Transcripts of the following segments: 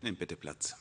Nehmt bitte Platz.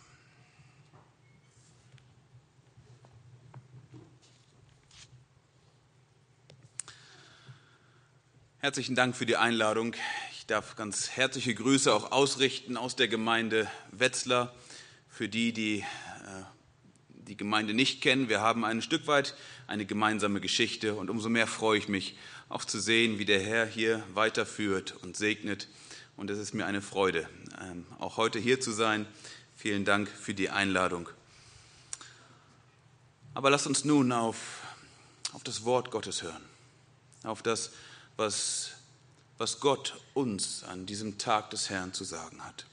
Herzlichen Dank für die Einladung. Ich darf ganz herzliche Grüße auch ausrichten aus der Gemeinde Wetzlar. Für die die Gemeinde nicht kennen, wir haben ein Stück weit eine gemeinsame Geschichte und umso mehr freue ich mich, auch zu sehen, wie der Herr hier weiterführt und segnet. Und es ist mir eine Freude, auch heute hier zu sein. Vielen Dank für die Einladung. Aber lasst uns nun auf das Wort Gottes hören, auf das, was Gott uns an diesem Tag des Herrn zu sagen hat.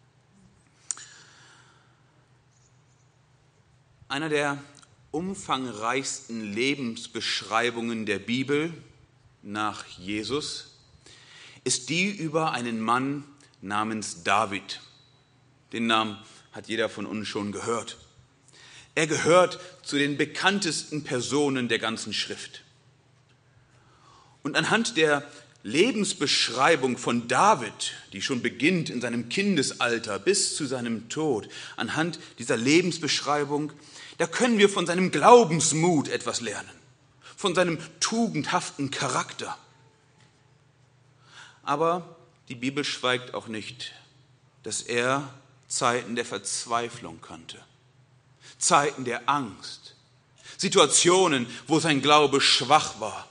Einer der umfangreichsten Lebensbeschreibungen der Bibel nach Jesus ist die über einen Mann namens David. Den Namen hat jeder von uns schon gehört. Er gehört zu den bekanntesten Personen der ganzen Schrift. Und anhand der Lebensbeschreibung von David, die schon beginnt in seinem Kindesalter bis zu seinem Tod, anhand dieser Lebensbeschreibung, da können wir von seinem Glaubensmut etwas lernen, von seinem tugendhaften Charakter. Aber die Bibel schweigt auch nicht, dass er Zeiten der Verzweiflung kannte, Zeiten der Angst, Situationen, wo sein Glaube schwach war.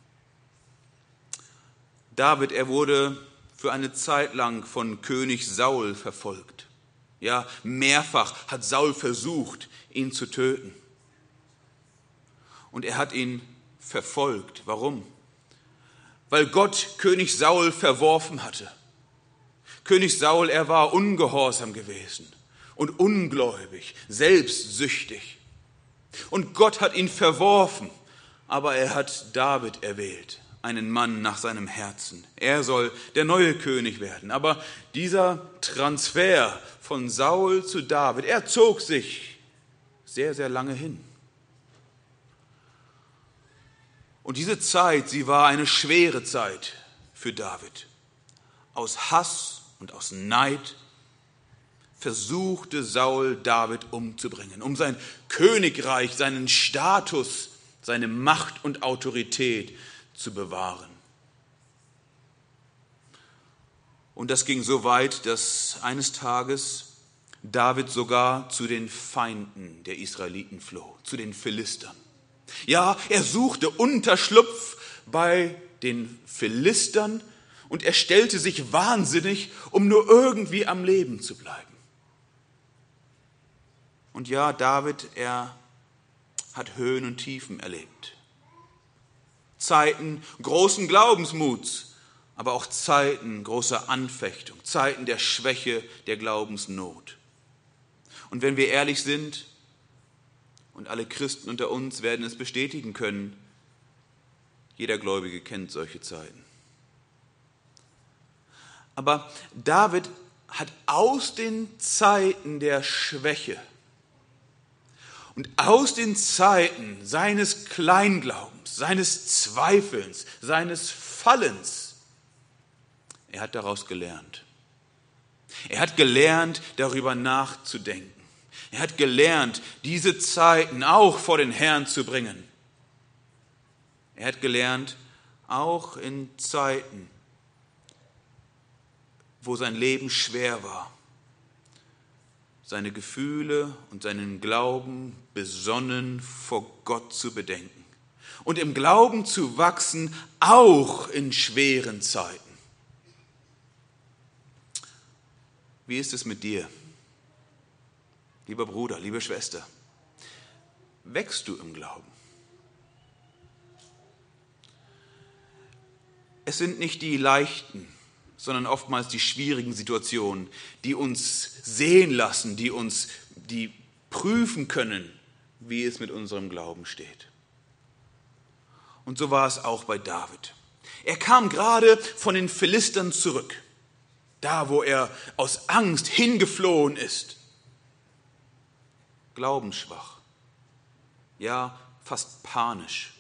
David, er wurde für eine Zeit lang von König Saul verfolgt. Ja, mehrfach hat Saul versucht, ihn zu töten. Und er hat ihn verfolgt. Warum? Weil Gott König Saul verworfen hatte. König Saul, er war ungehorsam gewesen und ungläubig, selbstsüchtig. Und Gott hat ihn verworfen, aber er hat David erwählt, einen Mann nach seinem Herzen. Er soll der neue König werden. Aber dieser Transfer von Saul zu David, er zog sich sehr, sehr lange hin. Und diese Zeit, sie war eine schwere Zeit für David. Aus Hass und aus Neid versuchte Saul, David umzubringen, um sein Königreich, seinen Status, seine Macht und Autorität zu bewahren. Und das ging so weit, dass eines Tages David sogar zu den Feinden der Israeliten floh, zu den Philistern. Ja, er suchte Unterschlupf bei den Philistern und er stellte sich wahnsinnig, um nur irgendwie am Leben zu bleiben. Und ja, David, er hat Höhen und Tiefen erlebt. Zeiten großen Glaubensmuts, aber auch Zeiten großer Anfechtung, Zeiten der Schwäche, der Glaubensnot. Und wenn wir ehrlich sind, und alle Christen unter uns werden es bestätigen können, jeder Gläubige kennt solche Zeiten. Aber David hat aus den Zeiten der Schwäche und aus den Zeiten seines Kleinglaubens, seines Zweifelns, seines Fallens, er hat daraus gelernt. Er hat gelernt, darüber nachzudenken. Er hat gelernt, diese Zeiten auch vor den Herrn zu bringen. Er hat gelernt, auch in Zeiten, wo sein Leben schwer war, seine Gefühle und seinen Glauben besonnen vor Gott zu bedenken und im Glauben zu wachsen, auch in schweren Zeiten. Wie ist es mit dir? Lieber Bruder, liebe Schwester, wächst du im Glauben? Es sind nicht die leichten, sondern oftmals die schwierigen Situationen, die uns sehen lassen, die prüfen können, wie es mit unserem Glauben steht. Und so war es auch bei David. Er kam gerade von den Philistern zurück, da wo er aus Angst hingeflohen ist. Glaubensschwach, ja fast panisch.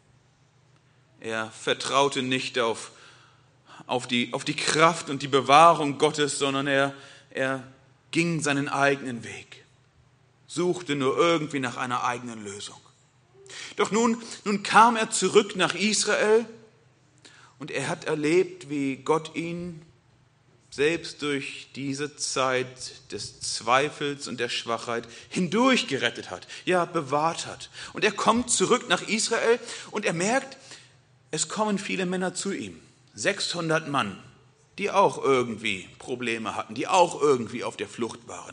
Er vertraute nicht auf die Kraft und die Bewahrung Gottes, sondern er ging seinen eigenen Weg, suchte nur irgendwie nach einer eigenen Lösung. Doch nun kam er zurück nach Israel und er hat erlebt, wie Gott ihn selbst durch diese Zeit des Zweifels und der Schwachheit hindurch gerettet hat, ja bewahrt hat. Und er kommt zurück nach Israel und er merkt, es kommen viele Männer zu ihm, 600 Mann, die auch irgendwie Probleme hatten, die auch irgendwie auf der Flucht waren.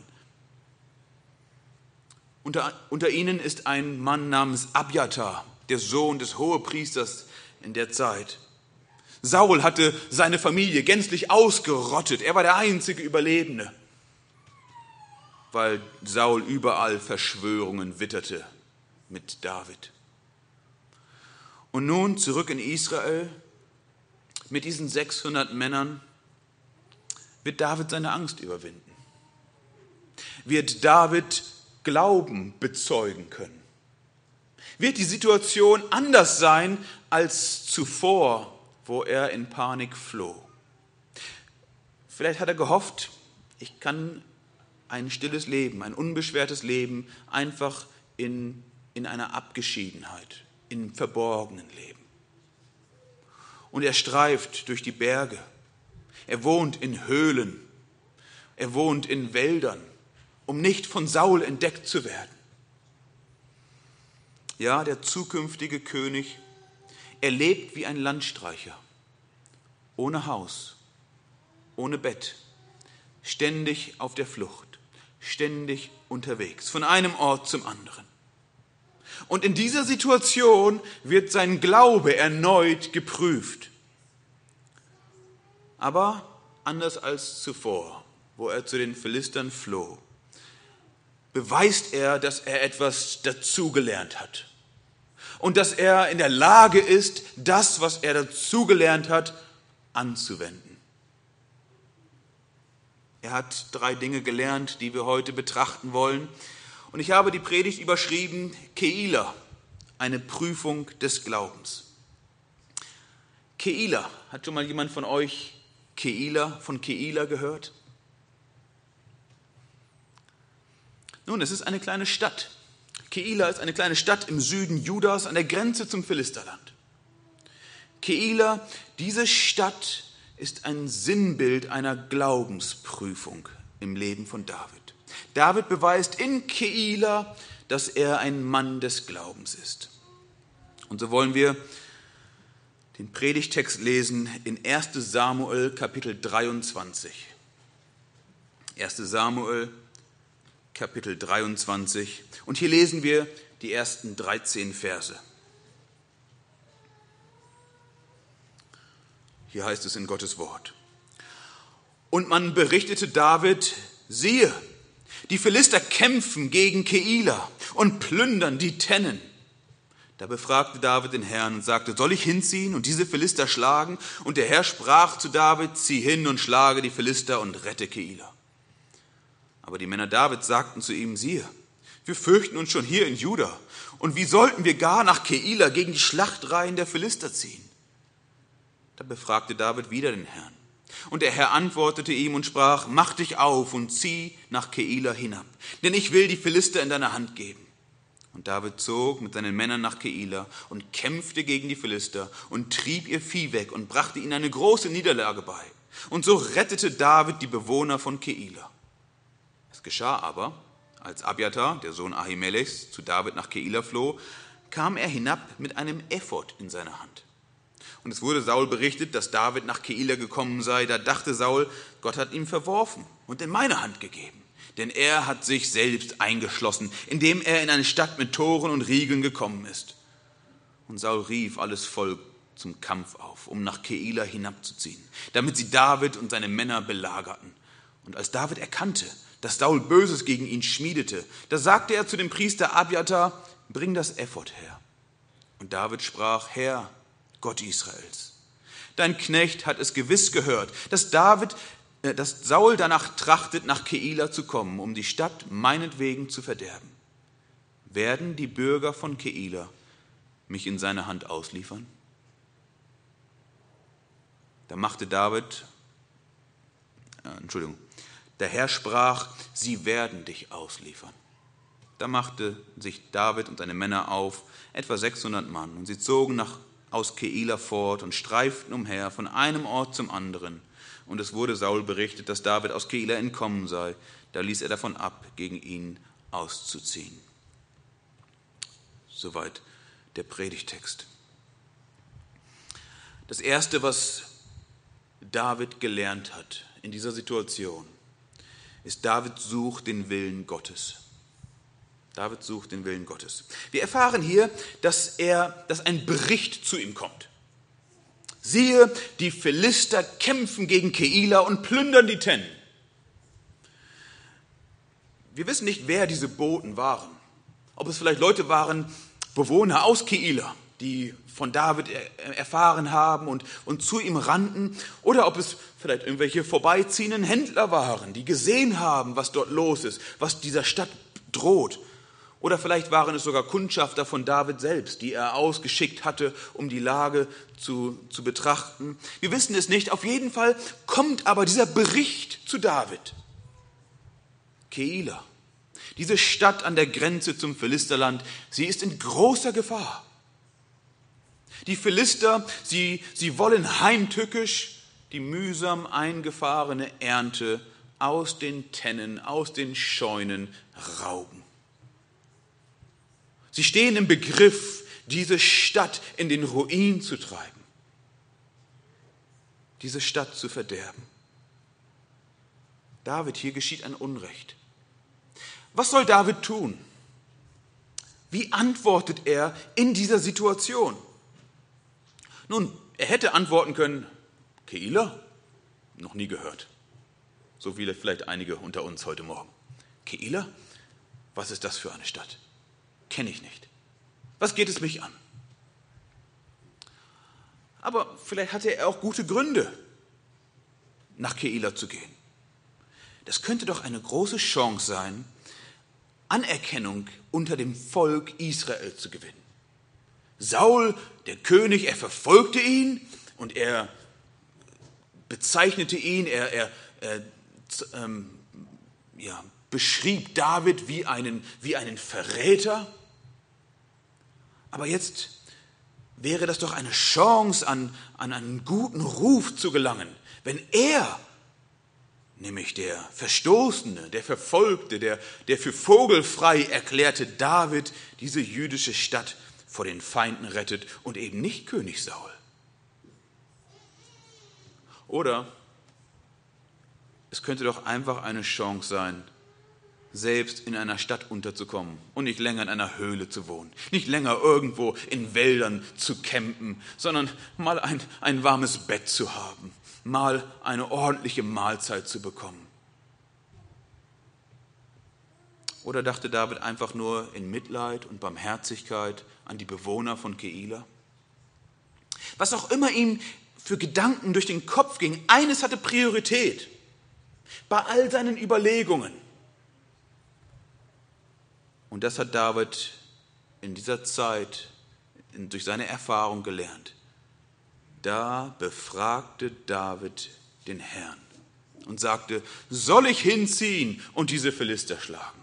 Unter ihnen ist ein Mann namens Abjatar, der Sohn des Hohepriesters in der Zeit. Saul hatte seine Familie gänzlich ausgerottet. Er war der einzige Überlebende, weil Saul überall Verschwörungen witterte mit David. Und nun zurück in Israel mit diesen 600 Männern wird David seine Angst überwinden. Wird David Glauben bezeugen können. Wird die Situation anders sein als zuvor, wo er in Panik floh. Vielleicht hat er gehofft, ich kann ein stilles Leben, ein unbeschwertes Leben einfach in einer Abgeschiedenheit, im Verborgenen leben. Und er streift durch die Berge. Er wohnt in Höhlen. Er wohnt in Wäldern, um nicht von Saul entdeckt zu werden. Ja, der zukünftige König, er lebt wie ein Landstreicher, ohne Haus, ohne Bett, ständig auf der Flucht, ständig unterwegs, von einem Ort zum anderen. Und in dieser Situation wird sein Glaube erneut geprüft. Aber anders als zuvor, wo er zu den Philistern floh, beweist er, dass er etwas dazugelernt hat. Und dass er in der Lage ist, das, was er dazugelernt hat, anzuwenden. Er hat 3 Dinge gelernt, die wir heute betrachten wollen. Und ich habe die Predigt überschrieben, Keila, eine Prüfung des Glaubens. Keila, hat schon mal jemand von euch von Keila gehört? Nun, es ist eine kleine Stadt. Keila ist eine kleine Stadt im Süden Judas an der Grenze zum Philisterland. Keila, diese Stadt ist ein Sinnbild einer Glaubensprüfung im Leben von David. David beweist in Keila, dass er ein Mann des Glaubens ist. Und so wollen wir den Predigtext lesen in 1. Samuel Kapitel 23. 1. Samuel Kapitel 23. Und hier lesen wir die ersten 13 Verse. Hier heißt es in Gottes Wort. Und man berichtete David, siehe, die Philister kämpfen gegen Keila und plündern die Tennen. Da befragte David den Herrn und sagte, soll ich hinziehen und diese Philister schlagen? Und der Herr sprach zu David, zieh hin und schlage die Philister und rette Keila. Aber die Männer Davids sagten zu ihm, siehe, wir fürchten uns schon hier in Juda. Und wie sollten wir gar nach Keila gegen die Schlachtreihen der Philister ziehen? Da befragte David wieder den Herrn. Und der Herr antwortete ihm und sprach, mach dich auf und zieh nach Keila hinab, denn ich will die Philister in deine Hand geben. Und David zog mit seinen Männern nach Keila und kämpfte gegen die Philister und trieb ihr Vieh weg und brachte ihnen eine große Niederlage bei. Und so rettete David die Bewohner von Keila. Es geschah aber, als Abjatar, der Sohn Ahimelechs, zu David nach Keila floh, kam er hinab mit einem Ephod in seiner Hand. Und es wurde Saul berichtet, dass David nach Keila gekommen sei. Da dachte Saul, Gott hat ihn verworfen und in meine Hand gegeben. Denn er hat sich selbst eingeschlossen, indem er in eine Stadt mit Toren und Riegeln gekommen ist. Und Saul rief alles Volk zum Kampf auf, um nach Keila hinabzuziehen, damit sie David und seine Männer belagerten. Und als David erkannte, dass Saul Böses gegen ihn schmiedete, da sagte er zu dem Priester Abjatar, bring das Ephod her. Und David sprach, Herr, Gott Israels, dein Knecht hat es gewiss gehört, dass Saul danach trachtet, nach Keila zu kommen, um die Stadt meinetwegen zu verderben. Werden die Bürger von Keila mich in seine Hand ausliefern? Da Der Herr sprach, sie werden dich ausliefern. Da machte sich David und seine Männer auf, etwa 600 Mann, und sie zogen aus Keila fort und streiften umher von einem Ort zum anderen. Und es wurde Saul berichtet, dass David aus Keila entkommen sei. Da ließ er davon ab, gegen ihn auszuziehen. Soweit der Predigtext. Das Erste, was David gelernt hat in dieser Situation, ist, David sucht den Willen Gottes. David sucht den Willen Gottes. Wir erfahren hier, dass ein Bericht zu ihm kommt. Siehe, die Philister kämpfen gegen Keila und plündern die Tennen. Wir wissen nicht, wer diese Boten waren. Ob es vielleicht Leute waren, Bewohner aus Keila, die von David erfahren haben und zu ihm rannten, oder ob es vielleicht irgendwelche vorbeiziehenden Händler waren, die gesehen haben, was dort los ist, was dieser Stadt droht. Oder vielleicht waren es sogar Kundschafter von David selbst, die er ausgeschickt hatte, um die Lage zu betrachten. Wir wissen es nicht. Auf jeden Fall kommt aber dieser Bericht zu David. Keila, diese Stadt an der Grenze zum Philisterland, sie ist in großer Gefahr. Die Philister, sie wollen heimtückisch die mühsam eingefahrene Ernte aus den Tennen, aus den Scheunen rauben. Sie stehen im Begriff, diese Stadt in den Ruin zu treiben, diese Stadt zu verderben. David, hier geschieht ein Unrecht. Was soll David tun? Wie antwortet er in dieser Situation? Nun, er hätte antworten können, Keila? Noch nie gehört. So wie vielleicht einige unter uns heute Morgen. Keila? Was ist das für eine Stadt? Kenne ich nicht. Was geht es mich an? Aber vielleicht hatte er auch gute Gründe, nach Keila zu gehen. Das könnte doch eine große Chance sein, Anerkennung unter dem Volk Israel zu gewinnen. Saul, der König, er verfolgte ihn und er bezeichnete ihn, er beschrieb David wie einen Verräter. Aber jetzt wäre das doch eine Chance, an einen guten Ruf zu gelangen, wenn er, nämlich der Verstoßene, der Verfolgte, der für vogelfrei erklärte David, diese jüdische Stadt vor den Feinden rettet und eben nicht König Saul. Oder es könnte doch einfach eine Chance sein, selbst in einer Stadt unterzukommen und nicht länger in einer Höhle zu wohnen, nicht länger irgendwo in Wäldern zu campen, sondern mal ein warmes Bett zu haben, mal eine ordentliche Mahlzeit zu bekommen. Oder dachte David einfach nur in Mitleid und Barmherzigkeit an die Bewohner von Keila? Was auch immer ihm für Gedanken durch den Kopf ging, eines hatte Priorität bei all seinen Überlegungen. Und das hat David in dieser Zeit durch seine Erfahrung gelernt. Da befragte David den Herrn und sagte, soll ich hinziehen und diese Philister schlagen?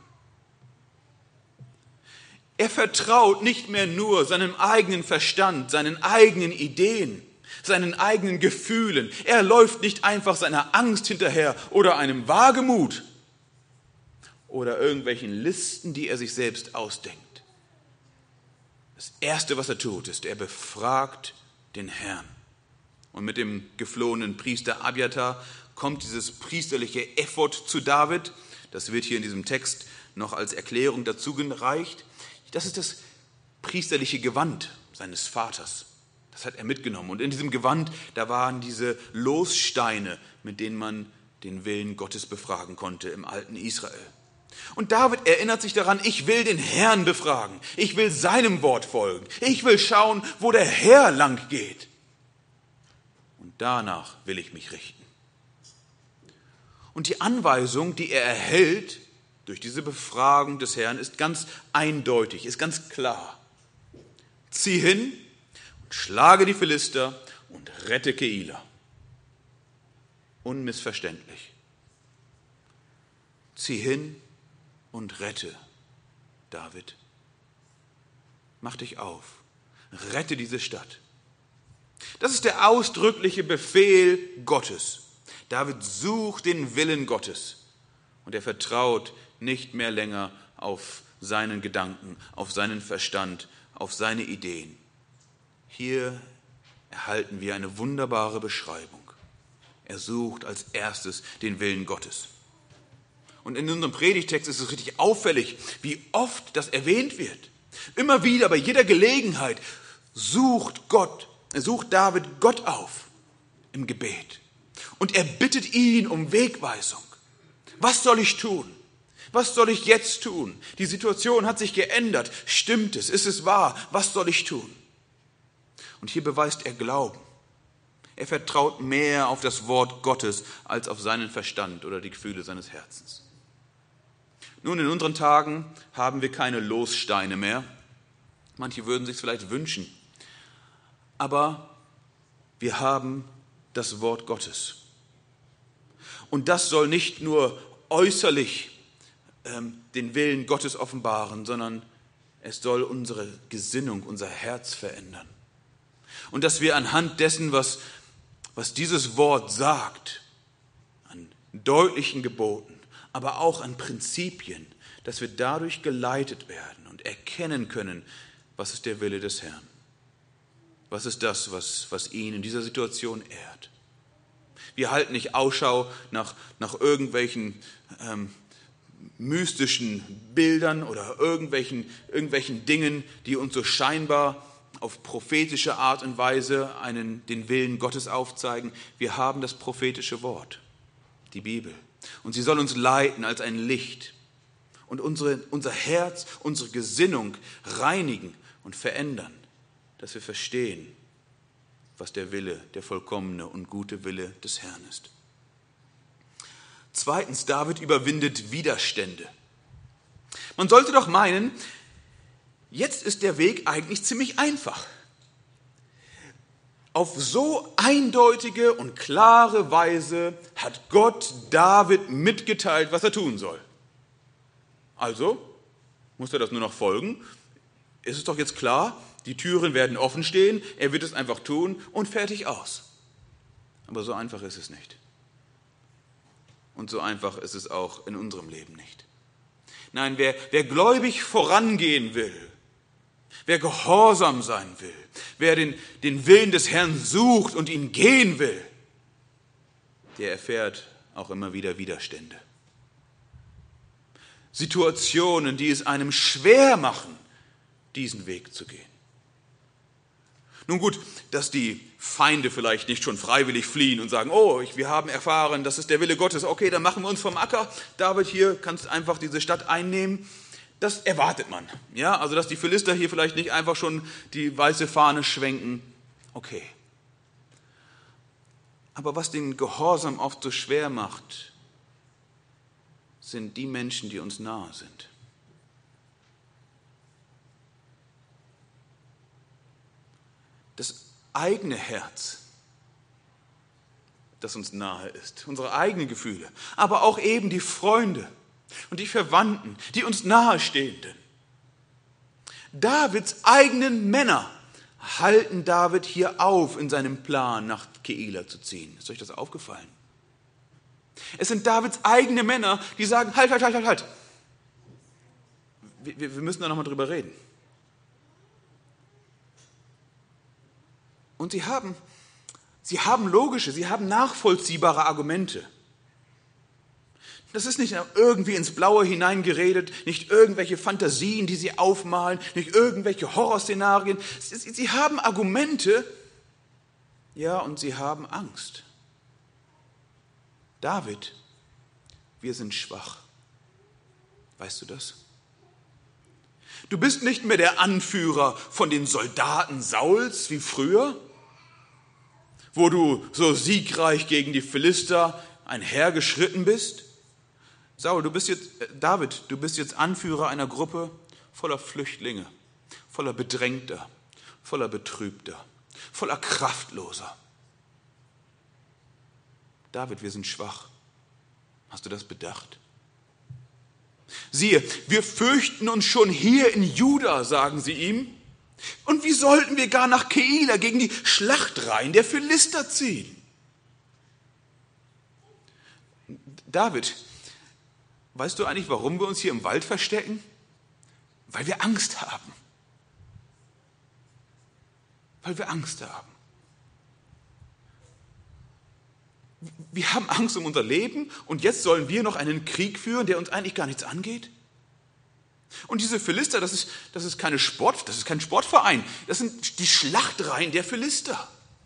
Er vertraut nicht mehr nur seinem eigenen Verstand, seinen eigenen Ideen, seinen eigenen Gefühlen. Er läuft nicht einfach seiner Angst hinterher oder einem Wagemut oder irgendwelchen Listen, die er sich selbst ausdenkt. Das Erste, was er tut, ist, er befragt den Herrn. Und mit dem geflohenen Priester Abiathar kommt dieses priesterliche Ephod zu David. Das wird hier in diesem Text noch als Erklärung dazu gereicht. Das ist das priesterliche Gewand seines Vaters. Das hat er mitgenommen. Und in diesem Gewand, da waren diese Lossteine, mit denen man den Willen Gottes befragen konnte im alten Israel. Und David erinnert sich daran, ich will den Herrn befragen. Ich will seinem Wort folgen. Ich will schauen, wo der Herr lang geht. Und danach will ich mich richten. Und die Anweisung, die er erhält durch diese Befragung des Herrn, ist ganz eindeutig, ist ganz klar. Zieh hin und schlage die Philister und rette Keila. Unmissverständlich. Zieh hin und rette, David. Mach dich auf, rette diese Stadt. Das ist der ausdrückliche Befehl Gottes. David sucht den Willen Gottes und er vertraut nicht mehr länger auf seinen Gedanken, auf seinen Verstand, auf seine Ideen. Hier erhalten wir eine wunderbare Beschreibung. Er sucht als erstes den Willen Gottes. Und in unserem Predigtext ist es richtig auffällig, wie oft das erwähnt wird. Immer wieder, bei jeder Gelegenheit, sucht David Gott auf im Gebet. Und er bittet ihn um Wegweisung. Was soll ich tun? Was soll ich jetzt tun? Die Situation hat sich geändert. Stimmt es? Ist es wahr? Was soll ich tun? Und hier beweist er Glauben. Er vertraut mehr auf das Wort Gottes als auf seinen Verstand oder die Gefühle seines Herzens. Nun, in unseren Tagen haben wir keine Lossteine mehr. Manche würden sich es vielleicht wünschen. Aber wir haben das Wort Gottes. Und das soll nicht nur äußerlich den Willen Gottes offenbaren, sondern es soll unsere Gesinnung, unser Herz verändern. Und dass wir anhand dessen, was dieses Wort sagt, an deutlichen Geboten, aber auch an Prinzipien, dass wir dadurch geleitet werden und erkennen können, was ist der Wille des Herrn. Was ist das, was ihn in dieser Situation ehrt. Wir halten nicht Ausschau nach irgendwelchen mystischen Bildern oder irgendwelchen Dingen, die uns so scheinbar auf prophetische Art und Weise den Willen Gottes aufzeigen. Wir haben das prophetische Wort, die Bibel. Und sie soll uns leiten als ein Licht und unser Herz, unsere Gesinnung reinigen und verändern, dass wir verstehen, was der Wille, der vollkommene und gute Wille des Herrn ist. Zweitens, David überwindet Widerstände. Man sollte doch meinen, jetzt ist der Weg eigentlich ziemlich einfach. Auf so eindeutige und klare Weise hat Gott David mitgeteilt, was er tun soll. Also muss er das nur noch folgen. Ist es doch jetzt klar, die Türen werden offen stehen, er wird es einfach tun und fertig aus. Aber so einfach ist es nicht. Und so einfach ist es auch in unserem Leben nicht. Nein, wer gläubig vorangehen will, wer gehorsam sein will, wer den Willen des Herrn sucht und ihn gehen will, der erfährt auch immer wieder Widerstände. Situationen, die es einem schwer machen, diesen Weg zu gehen. Nun gut, dass die Feinde vielleicht nicht schon freiwillig fliehen und sagen, wir haben erfahren, das ist der Wille Gottes, okay, dann machen wir uns vom Acker. David, hier kannst einfach diese Stadt einnehmen. Das erwartet man. Ja, also dass die Philister hier vielleicht nicht einfach schon die weiße Fahne schwenken. Okay. Aber was den Gehorsam oft so schwer macht, sind die Menschen, die uns nahe sind. Das eigene Herz, das uns nahe ist, unsere eigenen Gefühle, aber auch eben die Freunde und die Verwandten, die uns nahestehenden. Davids eigenen Männer halten David hier auf in seinem Plan, nach Keila zu ziehen. Ist euch das aufgefallen? Es sind Davids eigene Männer, die sagen, halt. Wir müssen da nochmal drüber reden. Und sie haben logische, sie haben nachvollziehbare Argumente. Das ist nicht irgendwie ins Blaue hineingeredet, nicht irgendwelche Fantasien, die sie aufmalen, nicht irgendwelche Horrorszenarien. Sie haben Argumente, ja, und sie haben Angst. David, wir sind schwach. Weißt du das? Du bist nicht mehr der Anführer von den Soldaten Sauls wie früher, wo du so siegreich gegen die Philister einhergeschritten bist. David, du bist jetzt Anführer einer Gruppe voller Flüchtlinge, voller Bedrängter, voller Betrübter, voller Kraftloser. David, wir sind schwach. Hast du das bedacht? Siehe, wir fürchten uns schon hier in Juda, sagen sie ihm. Und wie sollten wir gar nach Keila gegen die Schlachtreihen der Philister ziehen? David, weißt du eigentlich, warum wir uns hier im Wald verstecken? Weil wir Angst haben. Weil wir Angst haben. Wir haben Angst um unser Leben und jetzt sollen wir noch einen Krieg führen, der uns eigentlich gar nichts angeht? Und diese Philister, das ist kein Sportverein, das sind die Schlachtreihen der Philister.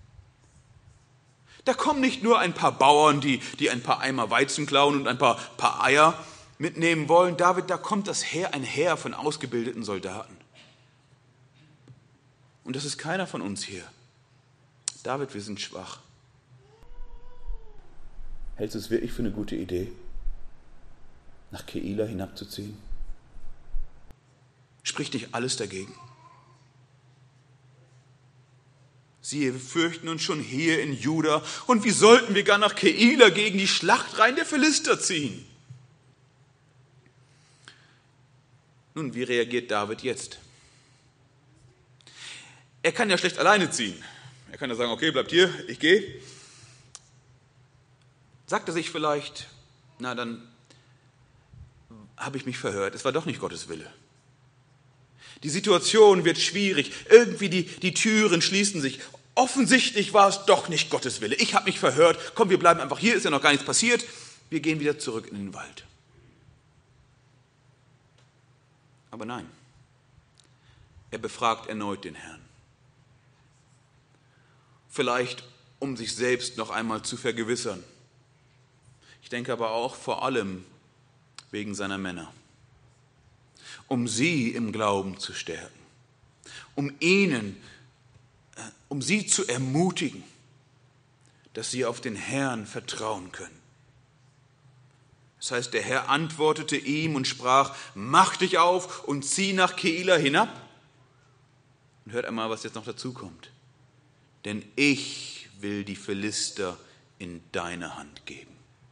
Da kommen nicht nur ein paar Bauern, die ein paar Eimer Weizen klauen und ein paar Eier mitnehmen wollen. David, da kommt ein Heer von ausgebildeten Soldaten. Und das ist keiner von uns hier. David, wir sind schwach. Hältst du es wirklich für eine gute Idee, nach Keila hinabzuziehen? Spricht nicht alles dagegen? Siehe, wir fürchten uns schon hier in Juda, und wie sollten wir gar nach Keila gegen die Schlachtreihen der Philister ziehen? Nun, wie reagiert David jetzt? Er kann ja schlecht alleine ziehen. Er kann ja sagen, okay, bleibt hier, ich gehe. Sagt er sich vielleicht, na dann habe ich mich verhört, es war doch nicht Gottes Wille. Die Situation wird schwierig, irgendwie die Türen schließen sich. Offensichtlich war es doch nicht Gottes Wille. Ich habe mich verhört, komm, wir bleiben einfach hier, ist ja noch gar nichts passiert. Wir gehen wieder zurück in den Wald. Aber nein, er befragt erneut den Herrn. Vielleicht, um sich selbst noch einmal zu vergewissern. Ich denke aber auch vor allem wegen seiner Männer. Um sie im Glauben zu stärken. Um sie zu ermutigen, dass sie auf den Herrn vertrauen können. Das heißt, der Herr antwortete ihm und sprach, mach dich auf und zieh nach Keila hinab. Und hört einmal, was jetzt noch dazu kommt. Denn ich will die Philister in deine Hand geben.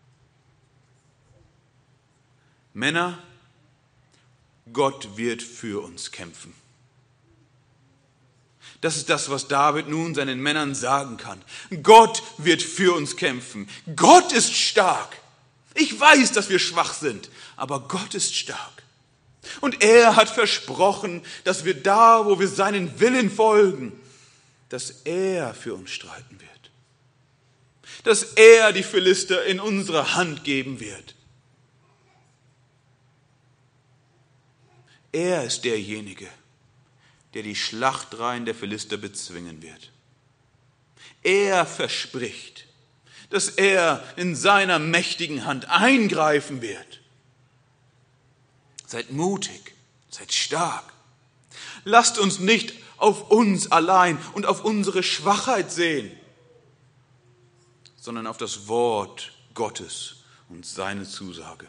Männer, Gott wird für uns kämpfen. Das ist das, was David nun seinen Männern sagen kann. Gott wird für uns kämpfen. Gott ist stark. Ich weiß, dass wir schwach sind, aber Gott ist stark. Und er hat versprochen, dass wir da, wo wir seinen Willen folgen, dass er für uns streiten wird. Dass er die Philister in unsere Hand geben wird. Er ist derjenige, der die Schlachtreihen der Philister bezwingen wird. Er verspricht, dass er in seiner mächtigen Hand eingreifen wird. Seid mutig, seid stark. Lasst uns nicht auf uns allein und auf unsere Schwachheit sehen, sondern auf das Wort Gottes und seine Zusage.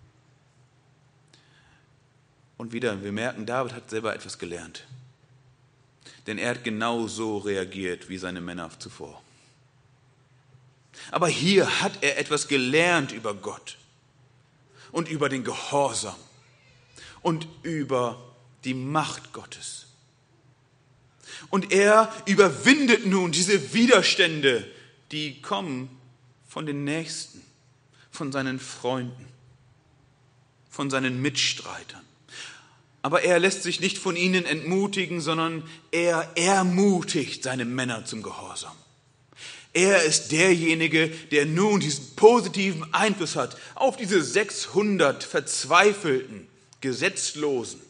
Und wieder, wir merken, David hat selber etwas gelernt. Denn er hat genau so reagiert wie seine Männer zuvor. Aber hier hat er etwas gelernt über Gott und über den Gehorsam und über die Macht Gottes. Und er überwindet nun diese Widerstände, die kommen von den Nächsten, von seinen Freunden, von seinen Mitstreitern. Aber er lässt sich nicht von ihnen entmutigen, sondern er ermutigt seine Männer zum Gehorsam. Er ist derjenige, der nun diesen positiven Einfluss hat auf diese 600 verzweifelten, Gesetzlosen.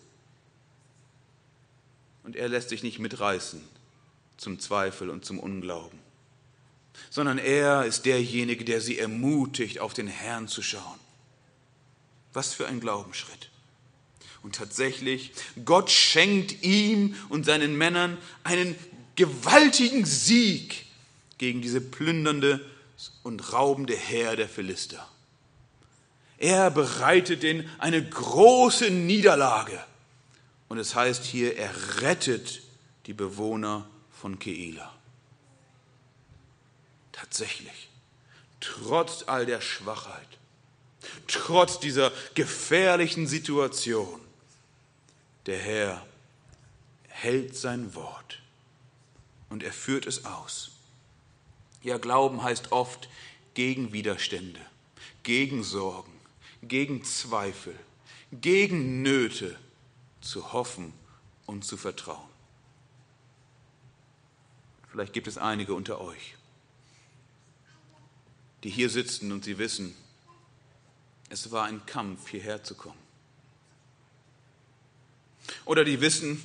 Und er lässt sich nicht mitreißen zum Zweifel und zum Unglauben, sondern er ist derjenige, der sie ermutigt, auf den Herrn zu schauen. Was für ein Glaubensschritt. Und tatsächlich, Gott schenkt ihm und seinen Männern einen gewaltigen Sieg gegen diese plündernde und raubende Heer der Philister. Er bereitet ihnen eine große Niederlage. Und es heißt hier, er rettet die Bewohner von Keila. Tatsächlich, trotz all der Schwachheit, Trotz dieser gefährlichen Situation, der Herr hält sein Wort und er führt es aus. Ja, Glauben heißt oft gegen Widerstände, gegen Sorgen, gegen Zweifel, gegen Nöte zu hoffen und zu vertrauen. Vielleicht gibt es einige unter euch, die hier sitzen und sie wissen, es war ein Kampf, hierher zu kommen. Oder die wissen,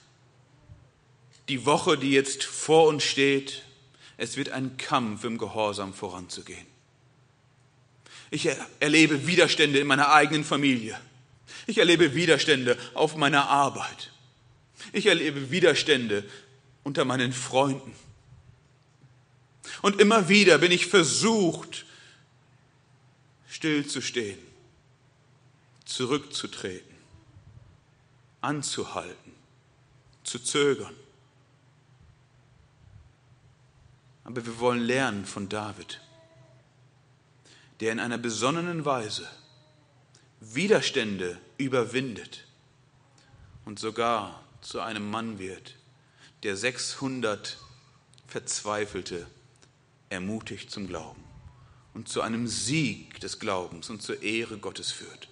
die Woche, die jetzt vor uns steht, es wird ein Kampf im Gehorsam voranzugehen. Ich erlebe Widerstände in meiner eigenen Familie. Ich erlebe Widerstände auf meiner Arbeit. Ich erlebe Widerstände unter meinen Freunden. Und immer wieder bin ich versucht, stillzustehen, zurückzutreten, anzuhalten, zu zögern. Aber wir wollen lernen von David, der in einer besonnenen Weise Widerstände überwindet und sogar zu einem Mann wird, der 600 Verzweifelte ermutigt zum Glauben und zu einem Sieg des Glaubens und zur Ehre Gottes führt.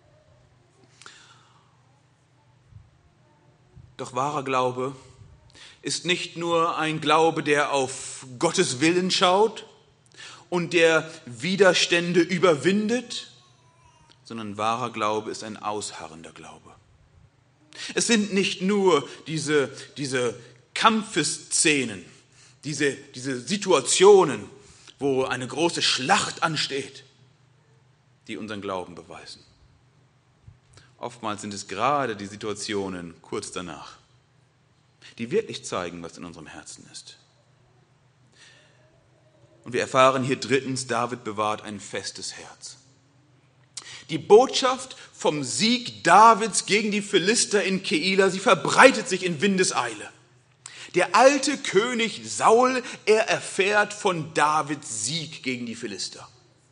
Doch wahrer Glaube ist nicht nur ein Glaube, der auf Gottes Willen schaut und der Widerstände überwindet, sondern wahrer Glaube ist ein ausharrender Glaube. Es sind nicht nur diese Kampfeszenen, diese Situationen, wo eine große Schlacht ansteht, die unseren Glauben beweisen. Oftmals sind es gerade die Situationen kurz danach, die wirklich zeigen, was in unserem Herzen ist. Und wir erfahren hier drittens, David bewahrt ein festes Herz. Die Botschaft vom Sieg Davids gegen die Philister in Keila, sie verbreitet sich in Windeseile. Der alte König Saul, er erfährt von Davids Sieg gegen die Philister.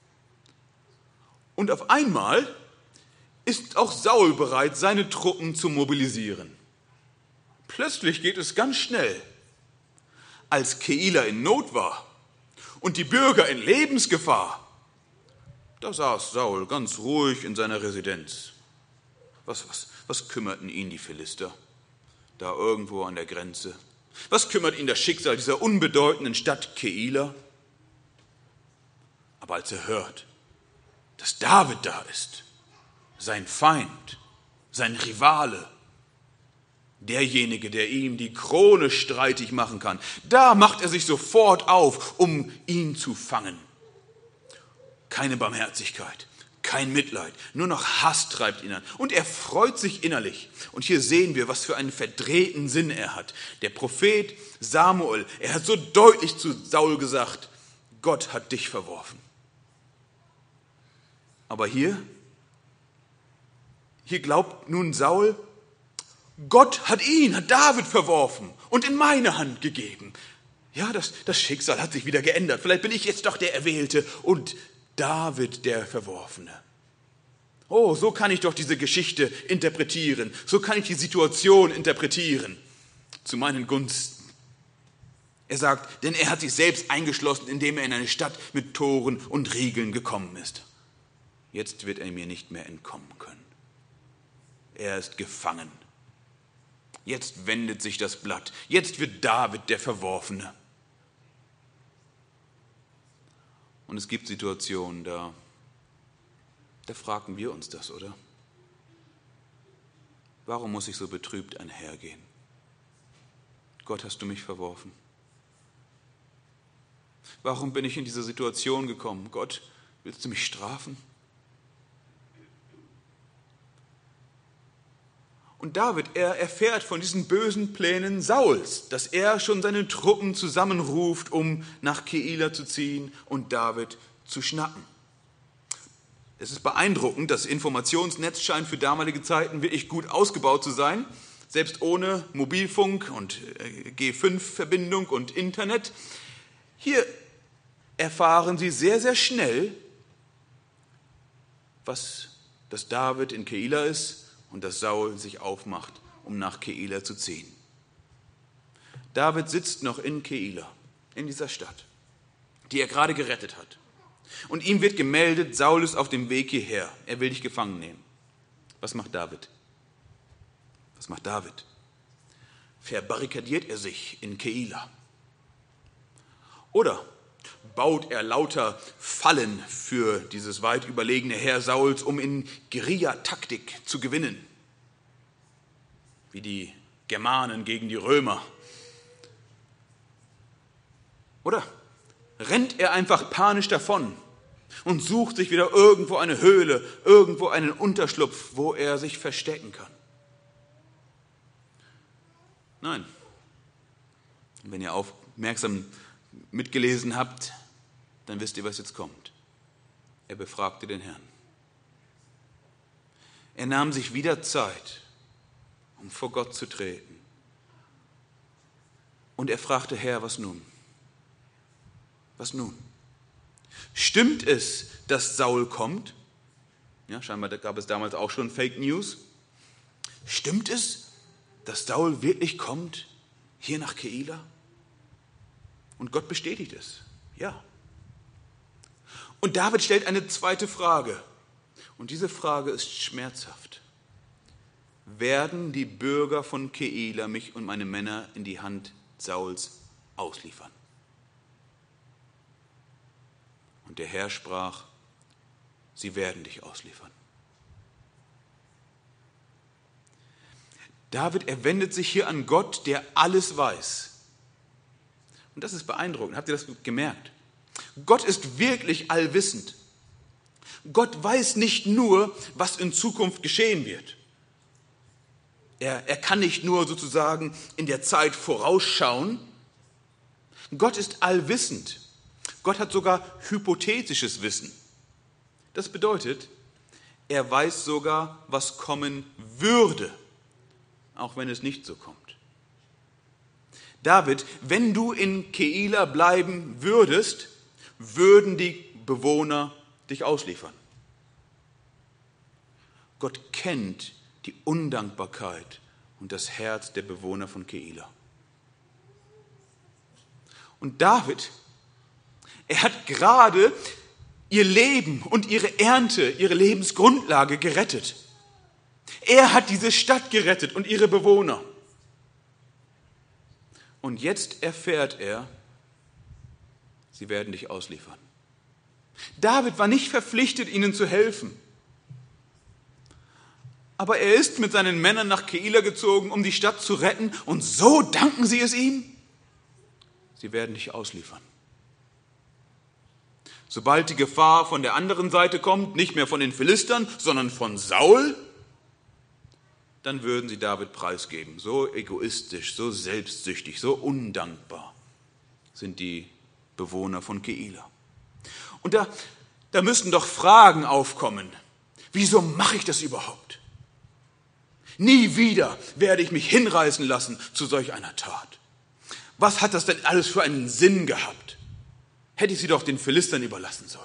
Und auf einmal ist auch Saul bereit, seine Truppen zu mobilisieren. Plötzlich geht es ganz schnell. Als Keila in Not war und die Bürger in Lebensgefahr, da saß Saul ganz ruhig in seiner Residenz. Was kümmerten ihn die Philister da irgendwo an der Grenze? Was kümmert ihn das Schicksal dieser unbedeutenden Stadt Keila? Aber als er hört, dass David da ist, sein Feind, sein Rivale, derjenige, der ihm die Krone streitig machen kann, da macht er sich sofort auf, um ihn zu fangen. Keine Barmherzigkeit, kein Mitleid, nur noch Hass treibt ihn an. Und er freut sich innerlich. Und hier sehen wir, was für einen verdrehten Sinn er hat. Der Prophet Samuel, er hat so deutlich zu Saul gesagt, Gott hat dich verworfen. Aber hier glaubt nun Saul, Gott hat David verworfen und in meine Hand gegeben. Ja, das Schicksal hat sich wieder geändert. Vielleicht bin ich jetzt doch der Erwählte und David der Verworfene. Oh, so kann ich doch diese Geschichte interpretieren. So kann ich die Situation interpretieren. Zu meinen Gunsten. Er sagt, denn er hat sich selbst eingeschlossen, indem er in eine Stadt mit Toren und Riegeln gekommen ist. Jetzt wird er mir nicht mehr entkommen können. Er ist gefangen. Jetzt wendet sich das Blatt. Jetzt wird David der Verworfene. Und es gibt Situationen, da fragen wir uns das, oder? Warum muss ich so betrübt einhergehen? Gott, hast du mich verworfen? Warum bin ich in diese Situation gekommen? Gott, willst du mich strafen? Und David, er erfährt von diesen bösen Plänen Sauls, dass er schon seine Truppen zusammenruft, um nach Keila zu ziehen und David zu schnappen. Es ist beeindruckend, das Informationsnetz scheint für damalige Zeiten wirklich gut ausgebaut zu sein, selbst ohne Mobilfunk und G5-Verbindung und Internet. Hier erfahren sie sehr, sehr schnell, dass David in Keila ist und dass Saul sich aufmacht, um nach Keila zu ziehen. David sitzt noch in Keila, in dieser Stadt, die er gerade gerettet hat. Und ihm wird gemeldet, Saul ist auf dem Weg hierher. Er will dich gefangen nehmen. Was macht David? Was macht David? Verbarrikadiert er sich in Keila? Oder baut er lauter Fallen für dieses weit überlegene Heer Sauls, um in Guerillataktik zu gewinnen? Wie die Germanen gegen die Römer. Oder rennt er einfach panisch davon und sucht sich wieder irgendwo eine Höhle, irgendwo einen Unterschlupf, wo er sich verstecken kann? Nein. Wenn ihr aufmerksam mitgelesen habt, dann wisst ihr, was jetzt kommt. Er befragte den Herrn. Er nahm sich wieder Zeit, um vor Gott zu treten. Und er fragte, Herr, was nun? Was nun? Stimmt es, dass Saul kommt? Ja, scheinbar gab es damals auch schon Fake News. Stimmt es, dass Saul wirklich kommt, hier nach Keila? Und Gott bestätigt es. Ja. Und David stellt eine zweite Frage. Und diese Frage ist schmerzhaft. Werden die Bürger von Keila mich und meine Männer in die Hand Sauls ausliefern? Und der Herr sprach, sie werden dich ausliefern. David, er wendet sich hier an Gott, der alles weiß. Und das ist beeindruckend. Habt ihr das gemerkt? Gott ist wirklich allwissend. Gott weiß nicht nur, was in Zukunft geschehen wird. Er kann nicht nur sozusagen in der Zeit vorausschauen. Gott ist allwissend. Gott hat sogar hypothetisches Wissen. Das bedeutet, er weiß sogar, was kommen würde, auch wenn es nicht so kommt. David, wenn du in Keila bleiben würdest, würden die Bewohner dich ausliefern. Gott kennt die Undankbarkeit und das Herz der Bewohner von Keila. Und David, er hat gerade ihr Leben und ihre Ernte, ihre Lebensgrundlage gerettet. Er hat diese Stadt gerettet und ihre Bewohner. Und jetzt erfährt er, sie werden dich ausliefern. David war nicht verpflichtet, ihnen zu helfen. Aber er ist mit seinen Männern nach Keila gezogen, um die Stadt zu retten. Und so danken sie es ihm. Sie werden dich ausliefern. Sobald die Gefahr von der anderen Seite kommt, nicht mehr von den Philistern, sondern von Saul, dann würden sie David preisgeben. So egoistisch, so selbstsüchtig, so undankbar sind die Bewohner von Keila. Und da müssten doch Fragen aufkommen. Wieso mache ich das überhaupt? Nie wieder werde ich mich hinreißen lassen zu solch einer Tat. Was hat das denn alles für einen Sinn gehabt? Hätte ich sie doch den Philistern überlassen sollen.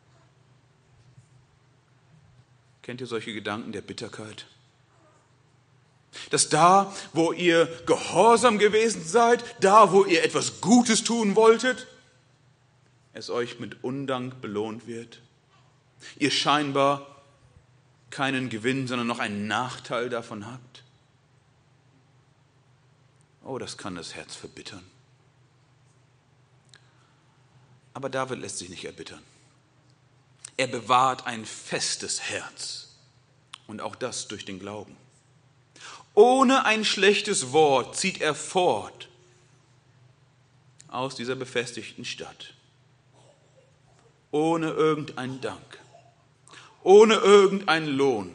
Kennt ihr solche Gedanken der Bitterkeit? Dass da, wo ihr gehorsam gewesen seid, da, wo ihr etwas Gutes tun wolltet, es euch mit Undank belohnt wird. Ihr scheinbar keinen Gewinn, sondern noch einen Nachteil davon habt. Oh, das kann das Herz verbittern. Aber David lässt sich nicht erbittern. Er bewahrt ein festes Herz und auch das durch den Glauben. Ohne ein schlechtes Wort zieht er fort aus dieser befestigten Stadt. Ohne irgendeinen Dank, ohne irgendeinen Lohn,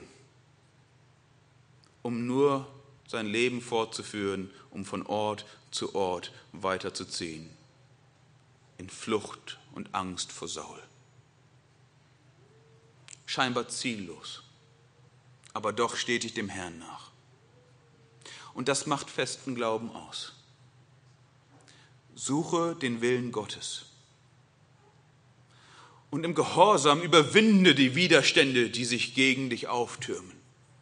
um nur sein Leben fortzuführen, um von Ort zu Ort weiterzuziehen, in Flucht und Angst vor Saul. Scheinbar ziellos, aber doch stetig dem Herrn nach. Und das macht festen Glauben aus. Suche den Willen Gottes. und im Gehorsam überwinde die Widerstände, die sich gegen dich auftürmen.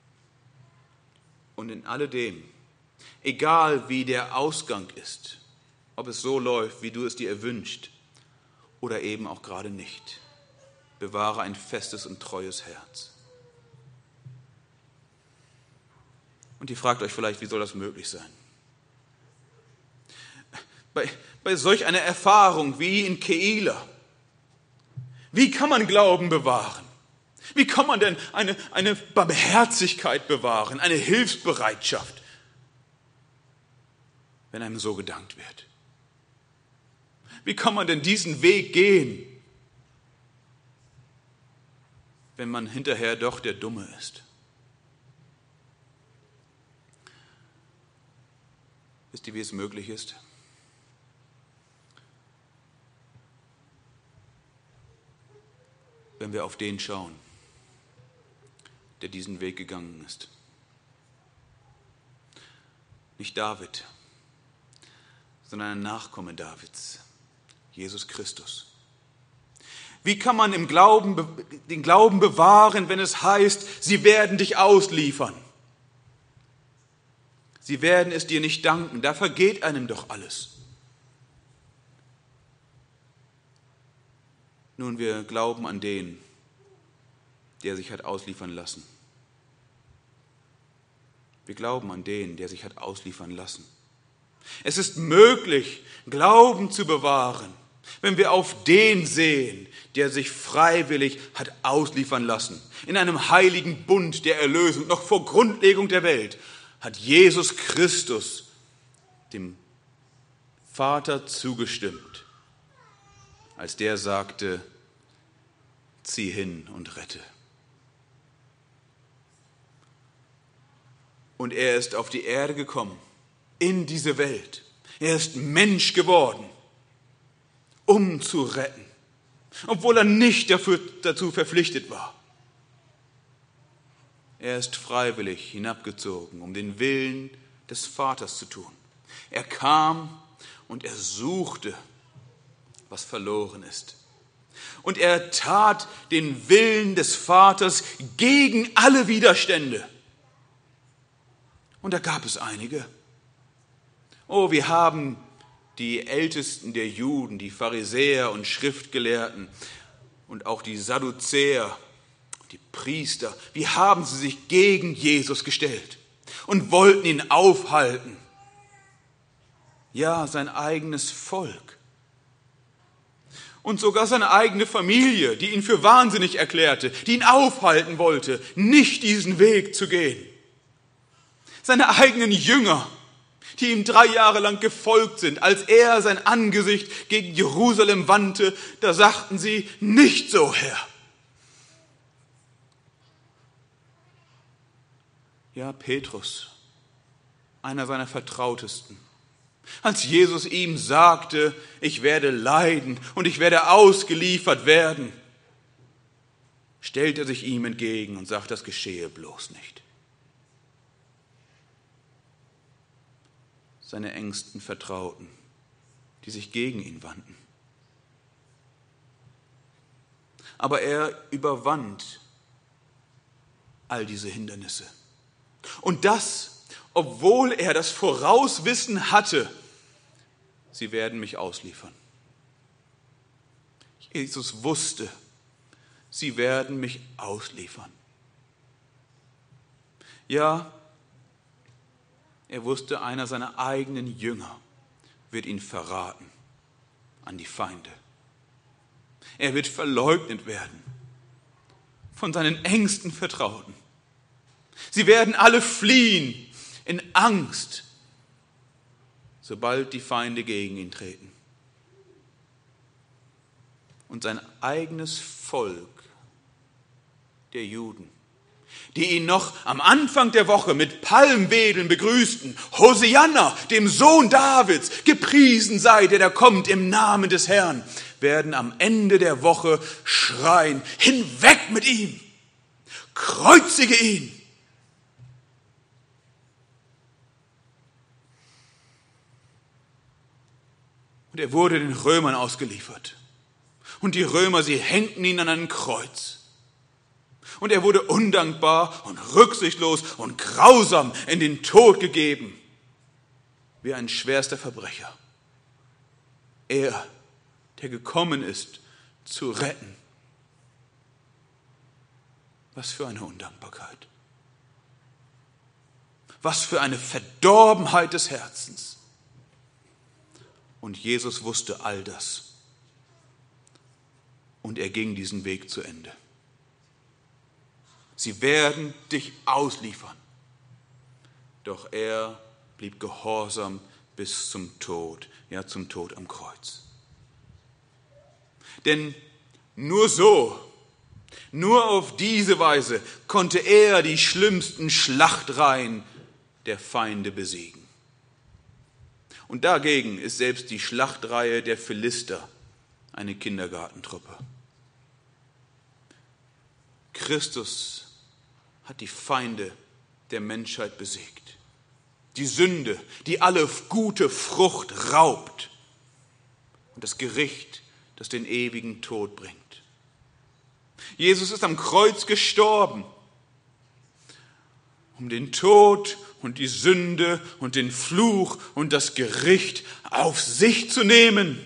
Und in alledem, egal wie der Ausgang ist, ob es so läuft, wie du es dir erwünscht, oder eben auch gerade nicht, bewahre ein festes und treues Herz. Und ihr fragt euch vielleicht, wie soll das möglich sein? Bei solch einer Erfahrung wie in Keila, wie kann man Glauben bewahren? Wie kann man denn eine Barmherzigkeit bewahren, eine Hilfsbereitschaft, wenn einem so gedankt wird? Wie kann man denn diesen Weg gehen, wenn man hinterher doch der Dumme ist? Wisst ihr, wie es möglich ist? Wenn wir auf den schauen, der diesen Weg gegangen ist. Nicht David, sondern ein Nachkomme Davids, Jesus Christus. Wie kann man im Glauben, den Glauben bewahren, wenn es heißt, sie werden dich ausliefern? Sie werden es dir nicht danken, da vergeht einem doch alles. Nun, wir glauben an den, der sich hat ausliefern lassen. Wir glauben an den, der sich hat ausliefern lassen. Es ist möglich, Glauben zu bewahren, wenn wir auf den sehen, der sich freiwillig hat ausliefern lassen. In einem heiligen Bund der Erlösung, noch vor Grundlegung der Welt, hat Jesus Christus dem Vater zugestimmt, als der sagte, zieh hin und rette. Und er ist auf die Erde gekommen, in diese Welt. Er ist Mensch geworden, um zu retten, obwohl er nicht dazu verpflichtet war. Er ist freiwillig hinabgezogen, um den Willen des Vaters zu tun. Er kam und er suchte, was verloren ist. Und er tat den Willen des Vaters gegen alle Widerstände. Und da gab es einige. Oh, wir haben die Ältesten der Juden, die Pharisäer und Schriftgelehrten und auch die Sadduzäer, die Priester, wie haben sie sich gegen Jesus gestellt und wollten ihn aufhalten. Ja, sein eigenes Volk. Und sogar seine eigene Familie, die ihn für wahnsinnig erklärte, die ihn aufhalten wollte, nicht diesen Weg zu gehen. Seine eigenen Jünger, die ihm 3 Jahre lang gefolgt sind, als er sein Angesicht gegen Jerusalem wandte, da sagten sie, nicht so, Herr. Ja, Petrus, einer seiner Vertrautesten. Als Jesus ihm sagte, ich werde leiden und ich werde ausgeliefert werden, stellt er sich ihm entgegen und sagt, das geschehe bloß nicht. Seine engsten Vertrauten, die sich gegen ihn wandten. Aber er überwand all diese Hindernisse. Und das, obwohl er das Vorauswissen hatte, sie werden mich ausliefern. Jesus wusste, sie werden mich ausliefern. Ja, er wusste, einer seiner eigenen Jünger wird ihn verraten an die Feinde. Er wird verleugnet werden von seinen engsten Vertrauten. Sie werden alle fliehen in Angst, sobald die Feinde gegen ihn treten. Und sein eigenes Volk, der Juden, die ihn noch am Anfang der Woche mit Palmwedeln begrüßten, Hosianna, dem Sohn Davids, gepriesen sei, der da kommt im Namen des Herrn, werden am Ende der Woche schreien, hinweg mit ihm, kreuzige ihn. Und er wurde den Römern ausgeliefert. Und die Römer, sie hängten ihn an ein Kreuz. Und er wurde undankbar und rücksichtslos und grausam in den Tod gegeben, wie ein schwerster Verbrecher. Er, der gekommen ist, zu retten. Was für eine Undankbarkeit. Was für eine Verdorbenheit des Herzens. Und Jesus wusste all das. Und er ging diesen Weg zu Ende. Sie werden dich ausliefern. Doch er blieb gehorsam bis zum Tod, ja zum Tod am Kreuz. Denn nur so, nur auf diese Weise konnte er die schlimmsten Schlachtreihen der Feinde besiegen. Und dagegen ist selbst die Schlachtreihe der Philister eine Kindergartentruppe. Christus hat die Feinde der Menschheit besiegt. Die Sünde, die alle gute Frucht raubt. Und das Gericht, das den ewigen Tod bringt. Jesus ist am Kreuz gestorben, um den Tod und die Sünde und den Fluch und das Gericht auf sich zu nehmen.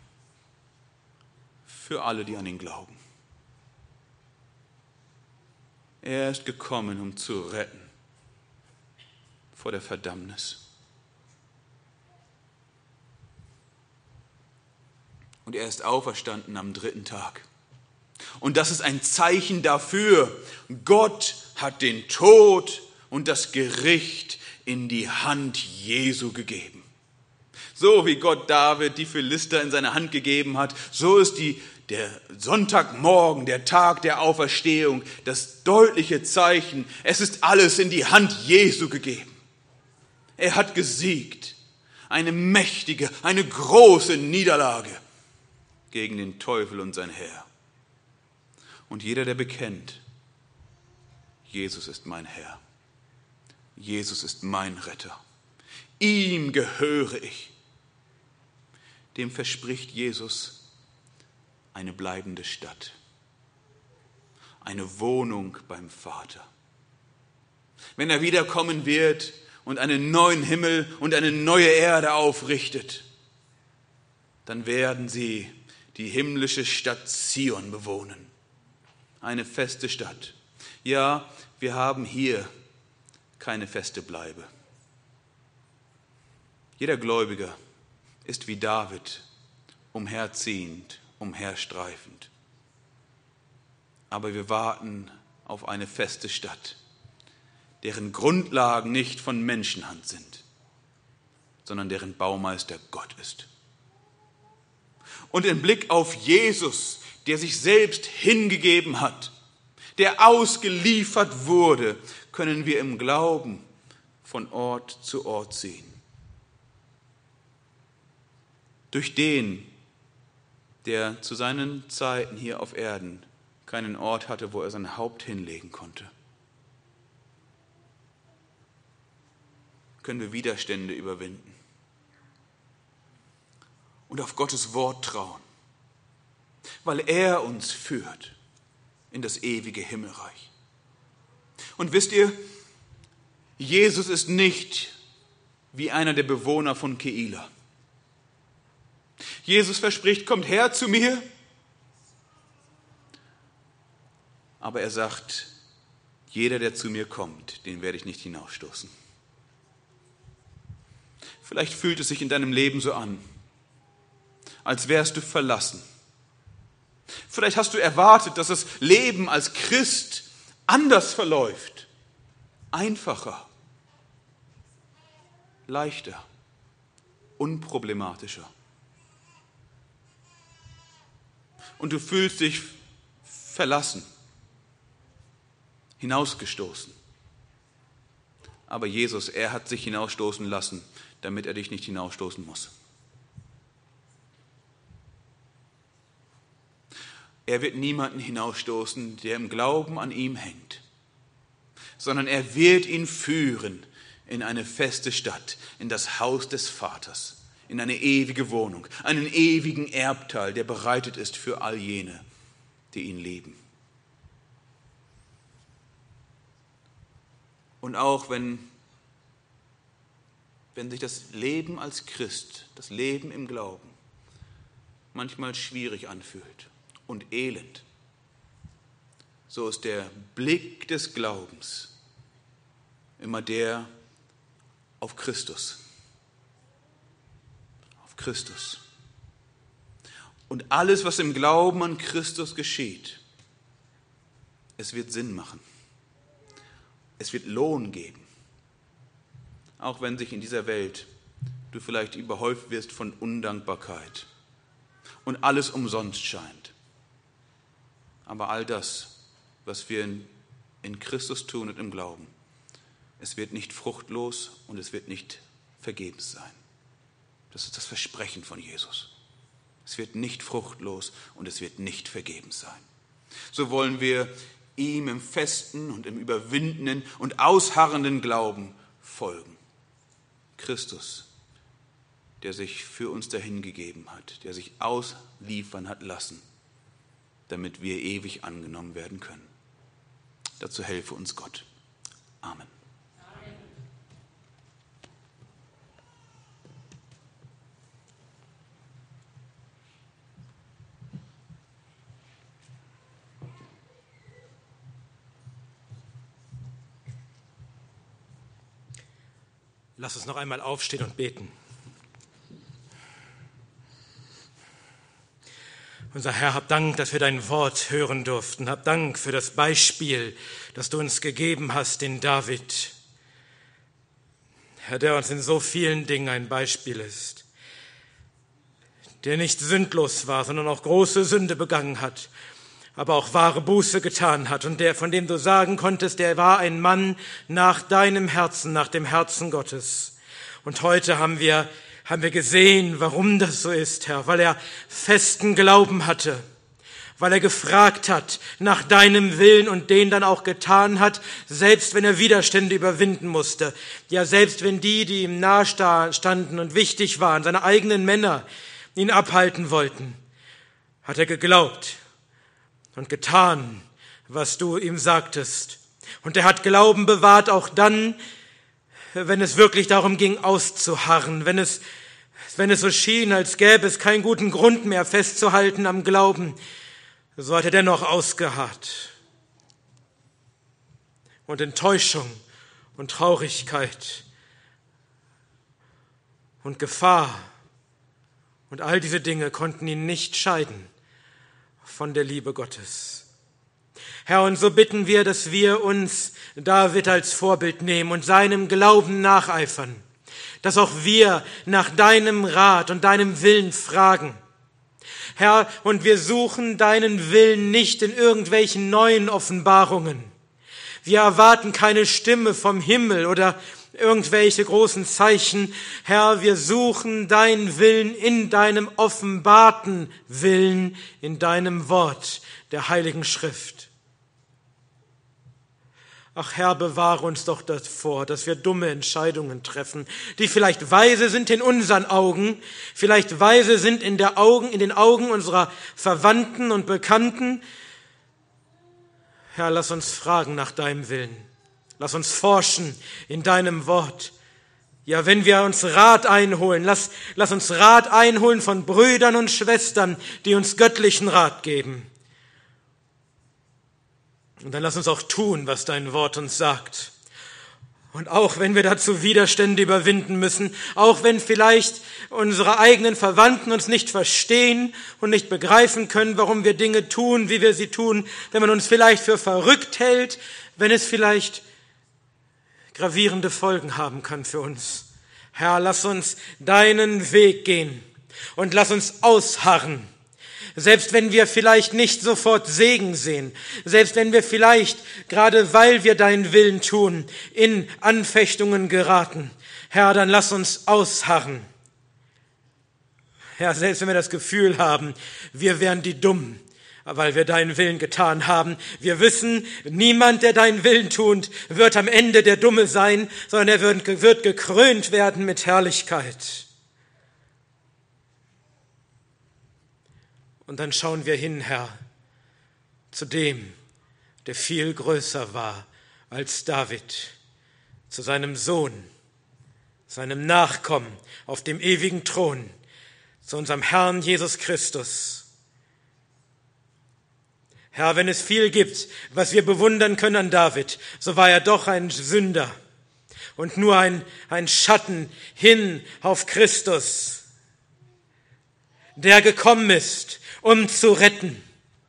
Für alle, die an ihn glauben. Er ist gekommen, um zu retten vor der Verdammnis. Und er ist auferstanden am 3. Tag. Und das ist ein Zeichen dafür, Gott hat den Tod und das Gericht in die Hand Jesu gegeben. So wie Gott David die Philister in seine Hand gegeben hat, so ist der Sonntagmorgen, der Tag der Auferstehung, das deutliche Zeichen, es ist alles in die Hand Jesu gegeben. Er hat gesiegt, eine mächtige, eine große Niederlage gegen den Teufel und sein Heer. Und jeder, der bekennt, Jesus ist mein Herr, Jesus ist mein Retter, ihm gehöre ich, dem verspricht Jesus eine bleibende Stadt, eine Wohnung beim Vater. Wenn er wiederkommen wird und einen neuen Himmel und eine neue Erde aufrichtet, dann werden sie die himmlische Stadt Zion bewohnen. Eine feste Stadt. Ja, wir haben hier keine feste Bleibe. Jeder Gläubiger ist wie David, umherziehend, umherstreifend. Aber wir warten auf eine feste Stadt, deren Grundlagen nicht von Menschenhand sind, sondern deren Baumeister Gott ist. Und im Blick auf Jesus, der sich selbst hingegeben hat, der ausgeliefert wurde, können wir im Glauben von Ort zu Ort ziehen. Durch den, der zu seinen Zeiten hier auf Erden keinen Ort hatte, wo er sein Haupt hinlegen konnte, können wir Widerstände überwinden und auf Gottes Wort trauen, weil er uns führt in das ewige Himmelreich. Und wisst ihr, Jesus ist nicht wie einer der Bewohner von Keila. Jesus verspricht, kommt her zu mir, aber er sagt, jeder, der zu mir kommt, den werde ich nicht hinausstoßen. Vielleicht fühlt es sich in deinem Leben so an, als wärst du verlassen. Vielleicht hast du erwartet, dass das Leben als Christ anders verläuft, einfacher, leichter, unproblematischer. Und du fühlst dich verlassen, hinausgestoßen. Aber Jesus, er hat sich hinausstoßen lassen, damit er dich nicht hinausstoßen muss. Er wird niemanden hinausstoßen, der im Glauben an ihm hängt, sondern er wird ihn führen in eine feste Stadt, in das Haus des Vaters, in eine ewige Wohnung, einen ewigen Erbteil, der bereitet ist für all jene, die ihn lieben. Und auch wenn sich das Leben als Christ, das Leben im Glauben, manchmal schwierig anfühlt und elend, so ist der Blick des Glaubens immer der auf Christus. Auf Christus. Und alles, was im Glauben an Christus geschieht, es wird Sinn machen. Es wird Lohn geben. Auch wenn sich in dieser Welt du vielleicht überhäuft wirst von Undankbarkeit und alles umsonst scheint. Aber all das, was wir in Christus tun und im Glauben, es wird nicht fruchtlos und es wird nicht vergebens sein. Das ist das Versprechen von Jesus. Es wird nicht fruchtlos und es wird nicht vergebens sein. So wollen wir ihm im festen und im überwindenden und ausharrenden Glauben folgen. Christus, der sich für uns dahingegeben hat, der sich ausliefern hat lassen, damit wir ewig angenommen werden können. Dazu helfe uns Gott. Amen. Lass uns noch einmal aufstehen und beten. Unser Herr, hab Dank, dass wir dein Wort hören durften. Hab Dank für das Beispiel, das du uns gegeben hast, den David. Herr, der uns in so vielen Dingen ein Beispiel ist. Der nicht sündlos war, sondern auch große Sünde begangen hat, aber auch wahre Buße getan hat und von dem du sagen konntest, der war ein Mann nach deinem Herzen, nach dem Herzen Gottes. Und heute haben wir gesehen, warum das so ist, Herr, weil er festen Glauben hatte, weil er gefragt hat nach deinem Willen und den dann auch getan hat, selbst wenn er Widerstände überwinden musste. Ja, selbst wenn die ihm nahe standen und wichtig waren, seine eigenen Männer ihn abhalten wollten, hat er geglaubt und getan, was du ihm sagtest. Und er hat Glauben bewahrt, auch dann, wenn es wirklich darum ging, auszuharren, wenn es so schien, als gäbe es keinen guten Grund mehr festzuhalten am Glauben, so hat er dennoch ausgeharrt. Und Enttäuschung und Traurigkeit und Gefahr und all diese Dinge konnten ihn nicht scheiden von der Liebe Gottes. Herr, und so bitten wir, dass wir uns David als Vorbild nehmen und seinem Glauben nacheifern, dass auch wir nach deinem Rat und deinem Willen fragen. Herr, und wir suchen deinen Willen nicht in irgendwelchen neuen Offenbarungen. Wir erwarten keine Stimme vom Himmel oder irgendwelche großen Zeichen. Herr, wir suchen deinen Willen in deinem offenbarten Willen, in deinem Wort, der Heiligen Schrift. Ach Herr, bewahre uns doch davor, dass wir dumme Entscheidungen treffen, die vielleicht weise sind in unseren Augen, vielleicht weise sind in den Augen unserer Verwandten und Bekannten. Herr, lass uns fragen nach deinem Willen. Lass uns forschen in deinem Wort. Ja, wenn wir uns Rat einholen, lass uns Rat einholen von Brüdern und Schwestern, die uns göttlichen Rat geben. Und dann lass uns auch tun, was dein Wort uns sagt. Und auch wenn wir dazu Widerstände überwinden müssen, auch wenn vielleicht unsere eigenen Verwandten uns nicht verstehen und nicht begreifen können, warum wir Dinge tun, wie wir sie tun, wenn man uns vielleicht für verrückt hält, wenn es vielleicht gravierende Folgen haben kann für uns. Herr, lass uns deinen Weg gehen und lass uns ausharren. Selbst wenn wir vielleicht nicht sofort Segen sehen, selbst wenn wir vielleicht, gerade weil wir deinen Willen tun, in Anfechtungen geraten. Herr, dann lass uns ausharren. Herr, selbst wenn wir das Gefühl haben, wir wären die Dummen, weil wir deinen Willen getan haben. Wir wissen, niemand, der deinen Willen tut, wird am Ende der Dumme sein, sondern er wird gekrönt werden mit Herrlichkeit. Und dann schauen wir hin, Herr, zu dem, der viel größer war als David, zu seinem Sohn, seinem Nachkommen auf dem ewigen Thron, zu unserem Herrn Jesus Christus. Herr, wenn es viel gibt, was wir bewundern können an David, so war er doch ein Sünder und nur ein Schatten hin auf Christus, der gekommen ist, um zu retten.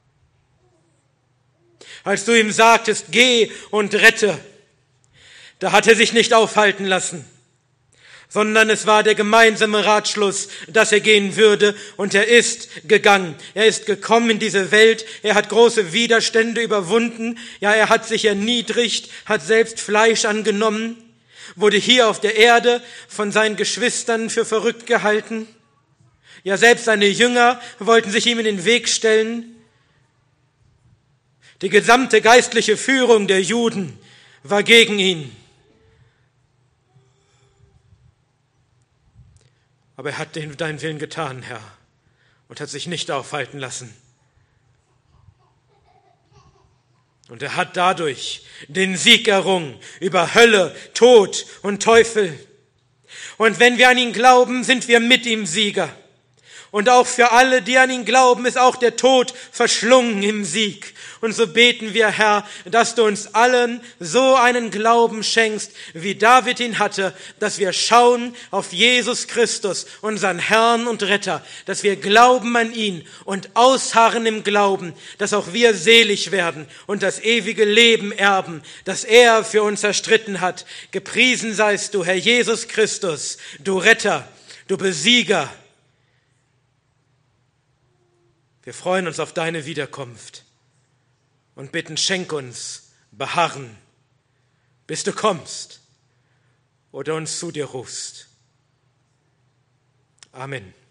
Als du ihm sagtest, geh und rette, da hat er sich nicht aufhalten lassen, sondern es war der gemeinsame Ratschluss, dass er gehen würde, und er ist gegangen. Er ist gekommen in diese Welt, er hat große Widerstände überwunden, ja, er hat sich erniedrigt, hat selbst Fleisch angenommen, wurde hier auf der Erde von seinen Geschwistern für verrückt gehalten. Ja, selbst seine Jünger wollten sich ihm in den Weg stellen. Die gesamte geistliche Führung der Juden war gegen ihn. Aber er hat deinen Willen getan, Herr, und hat sich nicht aufhalten lassen. Und er hat dadurch den Sieg errungen über Hölle, Tod und Teufel. Und wenn wir an ihn glauben, sind wir mit ihm Sieger. Und auch für alle, die an ihn glauben, ist auch der Tod verschlungen im Sieg. Und so beten wir, Herr, dass du uns allen so einen Glauben schenkst, wie David ihn hatte, dass wir schauen auf Jesus Christus, unseren Herrn und Retter, dass wir glauben an ihn und ausharren im Glauben, dass auch wir selig werden und das ewige Leben erben, das er für uns erstritten hat. Gepriesen seist du, Herr Jesus Christus, du Retter, du Besieger. Wir freuen uns auf deine Wiederkunft und bitten, schenk uns Beharren, bis du kommst oder uns zu dir rufst. Amen.